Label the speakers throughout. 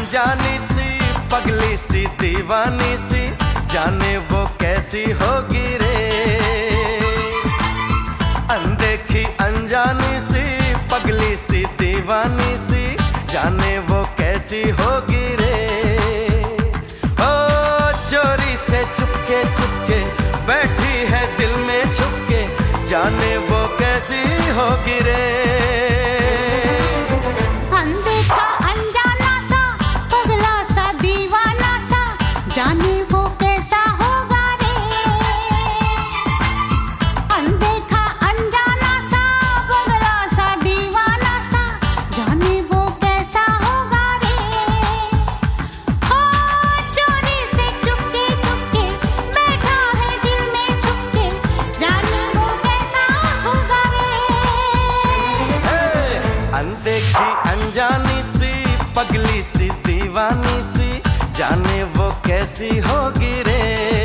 Speaker 1: अनजानी सी पगली सी दीवानी सी, जाने वो कैसी होगी रे। अनदेखी अनजानी सी पगली सी दीवानी सी, जाने वो कैसी होगी रे। ओ चोरी से चुपके चुपके बैठी है दिल में छुपके, जाने वो कैसी होगी रे।
Speaker 2: अनदेखा अनजाना सा पगला सा दीवाना सा, जाने वो कैसा होगा रे। अनदेखा अनजाना सा पगला सा दीवाना सा, जाने वो कैसा होगा रे। ओ चोरी से चुपके चुपके बैठा है दिल में छुपके, जाने वो कैसा होगा रे।
Speaker 1: अनदेखी अनजानी सी पगली सी दीवानी सी, जाने वो कैसी होगी रे।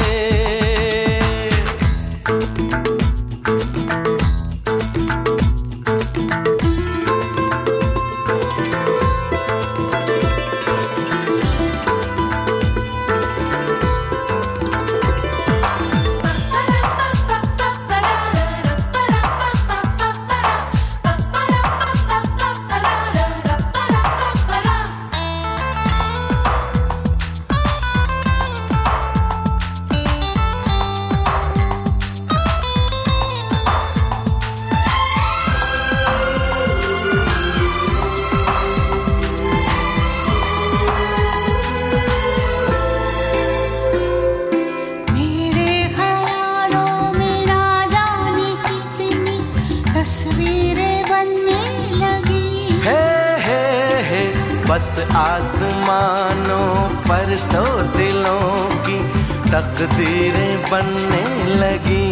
Speaker 1: बस आसमानों पर तो दिलों की तकदीरें बनने लगी।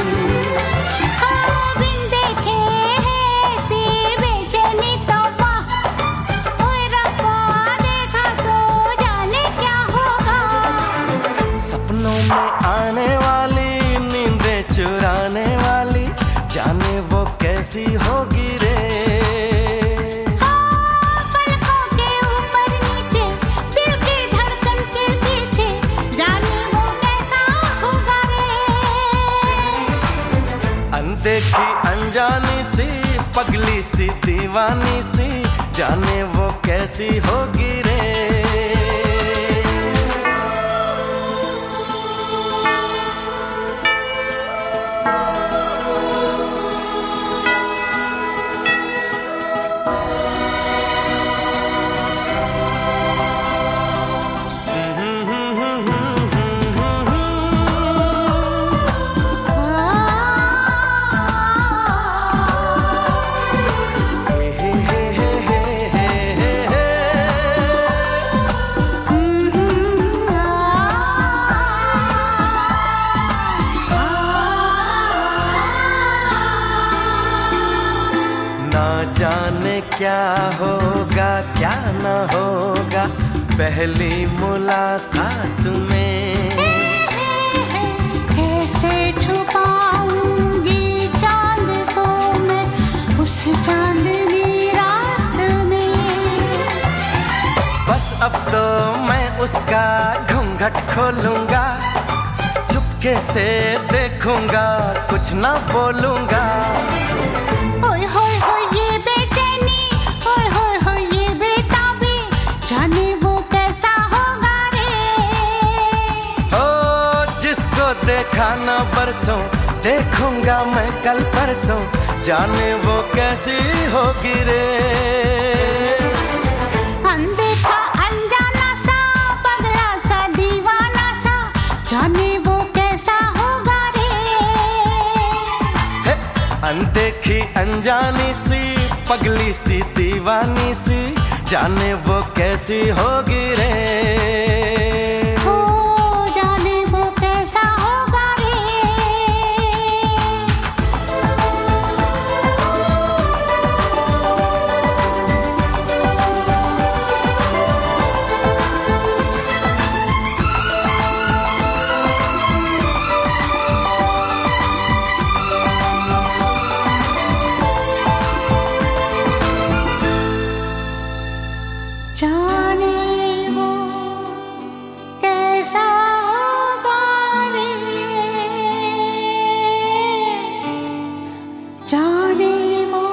Speaker 2: बिन देखे ऐसी बेचैनी तौबा, ओए रब्बा देखा तो जाने क्या होगा।
Speaker 1: सपनों में आने वाली नींदें चुराने वाली, जाने वो कैसी होगी रे। अनदेखी अनजानी सी पगली सी दीवानी सी, जाने वो कैसी होगी रे। ना जाने क्या होगा क्या न होगा पहली मुलाकात में।
Speaker 2: कैसे छुपाऊंगी चांद को मैं उस चांदनी रात में।
Speaker 1: बस अब तो मैं उसका घूंघट खोलूंगा, चुपके से देखूंगा कुछ ना बोलूंगा।
Speaker 2: ओए होए होए ये बेचैनी, ओए होए होए ये बेताबी, जाने वो कैसा होगा रे।
Speaker 1: हो जिसको देखा ना बरसों, देखूंगा मैं कल परसों, जाने वो कैसी होगी रे।
Speaker 2: अनदेखा अनजाना सा पगला सा दीवाना सा, जाने वो कैसा होगा रे।
Speaker 1: अनदेखी अनजानी सी पगली सी दीवानी सी, जाने वो कैसी होगी रे।
Speaker 2: ओ जाने वो कैसा होगा रे। जाने जाने वो